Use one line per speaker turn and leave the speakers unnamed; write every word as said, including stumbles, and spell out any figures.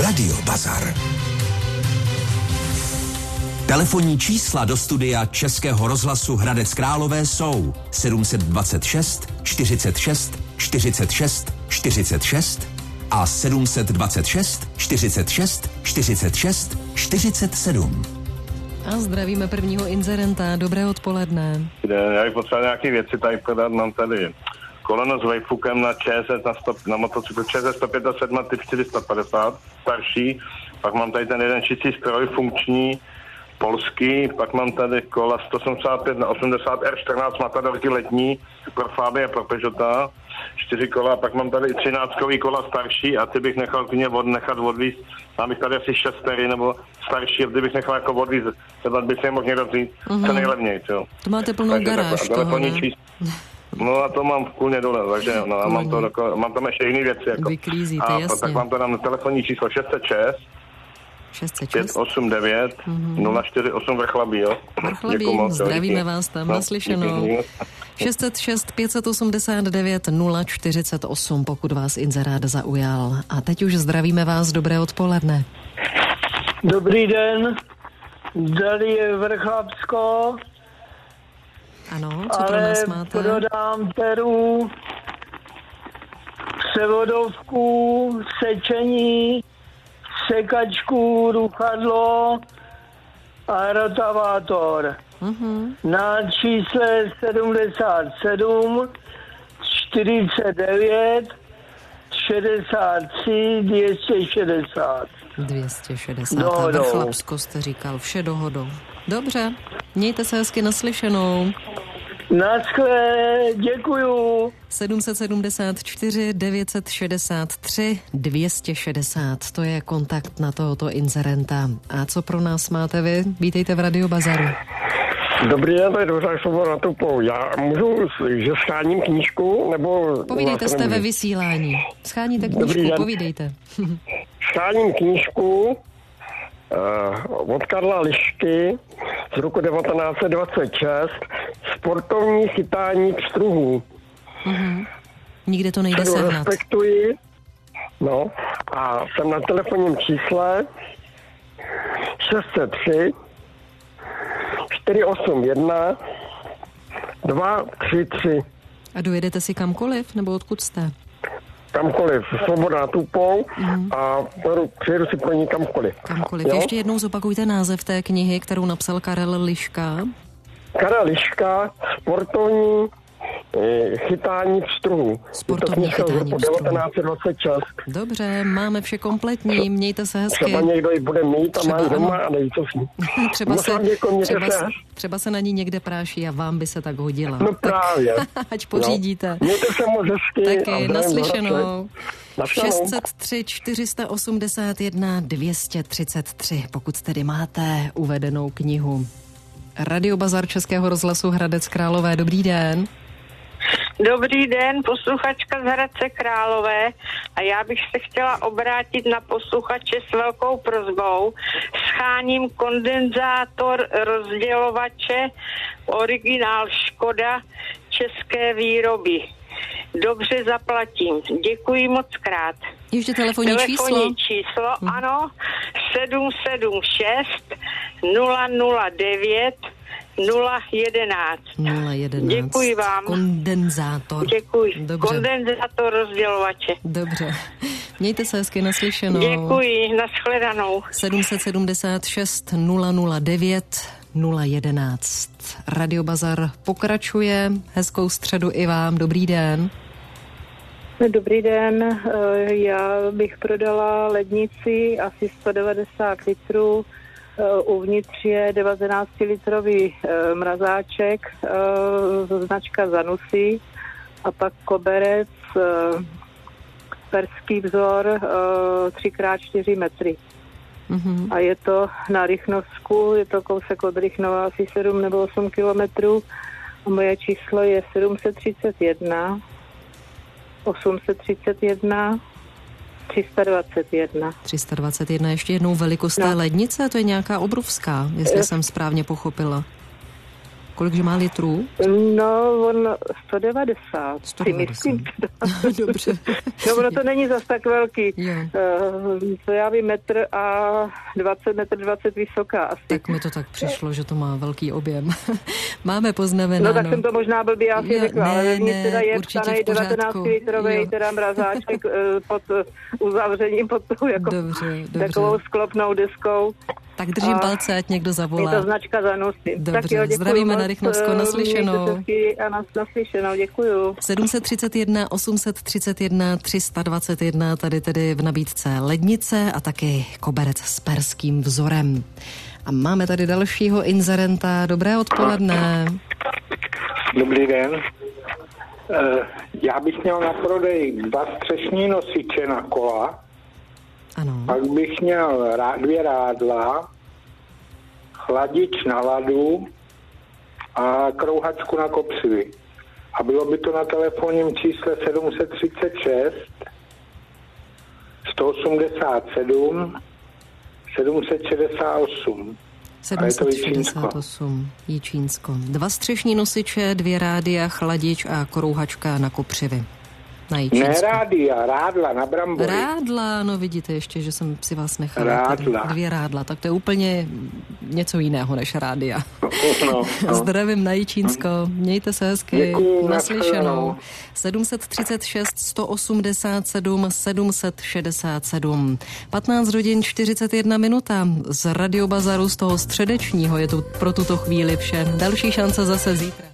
Radio Bazar. Telefonní čísla do studia Českého rozhlasu Hradec Králové jsou sedm set dvacet šest čtyřicet šest čtyřicet šest čtyřicet šest a sedm set dvacet šest čtyřicet šest čtyřicet šest čtyřicet sedm.
A zdravíme prvního inzerenta. Dobré odpoledne.
Já bych potřeboval nějaké věci tady prodat. Mám tady koleno s vejfukem na ČSS na, stop, na motocyklu ČSS sto sedmdesát pět typ čtyři sta padesát, starší. Pak mám tady ten jeden čicí stroj funkční, polský. Pak mám tady kola sto sedmdesát pět na osmdesát R čtrnáct Matadorky letní pro Fabie a pro Peugeota. Čtyři kola. Pak mám tady třináctkový kola starší a ty bych nechal klidně od, nechat odvízt. Mám bych tady asi šestery nebo starší, kdybych nechal jako odvízt. Třeba bych se mohl někdo vzít, co
Mhm.
nejlevněji. Jo.
To máte plnou
Takže
garáž
takhle,
toho, ne?
číslo. No a to mám v Kůlně dole, takže no, a mám, to, jako, mám tam ještě jiný věci. Jako.
Vyklízíte,
a
jasně.
tak mám to na telefonní číslo šest set šest
šest set
pět
šest
osm devět nula čtyři osm Vrchlabí, jo.
Vrchlabí,
Děkuju moc,
zdravíme
jo,
vás tam,
no,
naslyšenou.
díky.
šest set šest pět osmdesát devět nula čtyřicet osm, pokud vás inzerát zaujal. A teď už zdravíme vás, dobré odpoledne.
Dobrý den, tady je Vrchlabsko,
Ano, co pro
ale
nás máte?
prodám peru, převodovku, sečení, sekačku, ruchadlo a rotavátor.
Mhm.
Na čísle sedmdesát sedm čtyřicet devět šedesát tři dvě stě šedesát.
dvě stě šedesát.
Dohodou.
Vrchlabsko jste říkal, vše dohodou. Dobře, mějte se hezky naslyšenou.
Naschle, děkuju.
sedm set sedmdesát čtyři devět set šedesát tři dvě stě šedesát, to je kontakt na tohoto inzerenta. A co pro nás máte vy? Vítejte v Radio Bazaru.
Dobrý den, to je Dvořák Svoboda na Tupou. Já můžu, že scháním knížku, nebo...
Povídejte, jste ve vysílání. Scháníte
Dobrý
knížku,
den.
povídejte.
Scháním knížku uh, od Karla Lišky z roku devatenáct set dvacet šest, Sportovní chytání pstruhů.
Mhm. Nikde to nejde
Kterou
sehnat.
respektuji. No, a jsem na telefonním čísle šest set tři čtyři osm jedna dva tři tři.
A dojedete si kamkoliv, nebo odkud jste?
Kamkoliv, Svoboda na Tupou
Mhm.
a beru- přijedu si pro ní kamkoliv.
Kamkoliv.
Jo?
Ještě jednou zopakujte název té knihy, kterou napsal Karel Liška.
Karel Liška, sportovní eh, chytání pstruhů.
Sportovní
Je to kniha z
chytání
roku
pstruhů.
devatenáct set dvacet šest.
Dobře, máme vše kompletní, mějte se hezky.
Třeba někdo ji bude mít a
Třeba
má ji doma
ano.
a neví, co s ní.
Třeba
Moc
se,
vám děkuji, mějte
třeba,
se
se,
hezky.
třeba se na ní někde práší a vám by se tak hodila.
No právě.
Ať pořídíte.
No. Mějte se moc hezky. a
Taky,
zdravím
naslyšenou.
Naslyšenou.
šest set tři čtyři osmdesát jedna dvě stě třicet tři, pokud tedy máte uvedenou knihu. Radio Bazar Českého rozhlasu Hradec Králové, dobrý den.
Dobrý den, posluchačka z Hradce Králové, a já bych se chtěla obrátit na posluchače s velkou prosbou. Scháním kondenzátor rozdělovače originál Škoda české výroby. Dobře zaplatím. Děkuji moc krát.
Ještě telefonní,
Telefonní
číslo.
číslo, hmm. ano, sedm sedm šest nula nula devět nula jedenáct.
nula jedenáct.
Děkuji vám.
Kondenzátor.
Děkuji.
Dobře.
Kondenzátor rozdělovače.
Dobře. Mějte se hezky, naslyšenou.
Děkuji, nashledanou.
sedm set sedmdesát šest nula nula devět nula jedenáct. Radio Bazar pokračuje. Hezkou středu i vám. Dobrý den.
Dobrý den, já bych prodala lednici asi sto devadesát litrů, uvnitř je devatenáctilitrový mrazáček, značka Zanussi, a pak koberec, perský vzor, tři krát čtyři metry.
Mm-hmm.
A je to na Rychnovsku, je to kousek od Rychnova, asi sedm nebo osm kilometrů. A moje číslo je sedm set třicet jedna osm set třicet jedna tři sta dvacet jedna.
tři sta dvacet jedna, ještě jednou velikost té
No.
lednice, to je nějaká obrovská, jestli
Je.
jsem správně pochopila. Kolikže má litrů?
No, on sto devadesát.
sto devadesát. Dobře.
No, ono to není zas tak velký.
Jo.
Uh, to já vím metr a dvacet, metr dvacet vysoká asi.
Tak mi to tak přišlo, že to má velký objem. Máme poznamenáno.
No tak jsem to možná blbě asi
Jo,
řekla,
ne,
ale vevnitř
ne,
teda je
určitě
vstanej
v pořádku.
devatenáctilitrovej teda mrazáček uh, pod uh, uzavřením, pod tou jako
Dobře, dobře.
takovou sklopnou deskou.
Tak držím
A
palce, ať někdo zavolá.
je to značka Zanussi.
Dobře,
tak jo,
zdravíme
moc,
na Rychnovsko, naslyšenou.
mějte se hezky a nas, naslyšenou, děkuju.
sedm set třicet jedna, osm set třicet jedna, tři sta dvacet jedna, tady tedy v nabídce lednice a taky koberec s perským vzorem. A máme tady dalšího inzerenta. Dobré odpoledne.
Dobrý den. Já bych měl na prodej dva střešní nosiče na kola.
Ano.
Pak bych měl rá, dvě rádla, chladič na ladu a krouhačku na kopřivy. A bylo by to na telefonním čísle sedm set třicet šest, sto osmdesát sedm, sedm set šedesát osm.
sedm set šedesát osm, Jičínsko. Dva střešní nosiče, dvě rádia, chladič a krouhačka na kopřivy. Na Jičínsku.
Ne rádia, rádla na brambory.
Rádla, no vidíte ještě, že jsem si vás nechala.
Rádla.
Dvě rádla, tak to je úplně něco jiného než rádia.
No, no, no.
Zdravím na Jičínsko, mějte se hezky.
Děkuju,
naslyšenou. sedm set třicet šest, sto osmdesát sedm, sedm set šedesát sedm. patnáct hodin čtyřicet jedna minuta z Radiobazaru z toho středečního je tu pro tuto chvíli vše. Další šance zase zítra.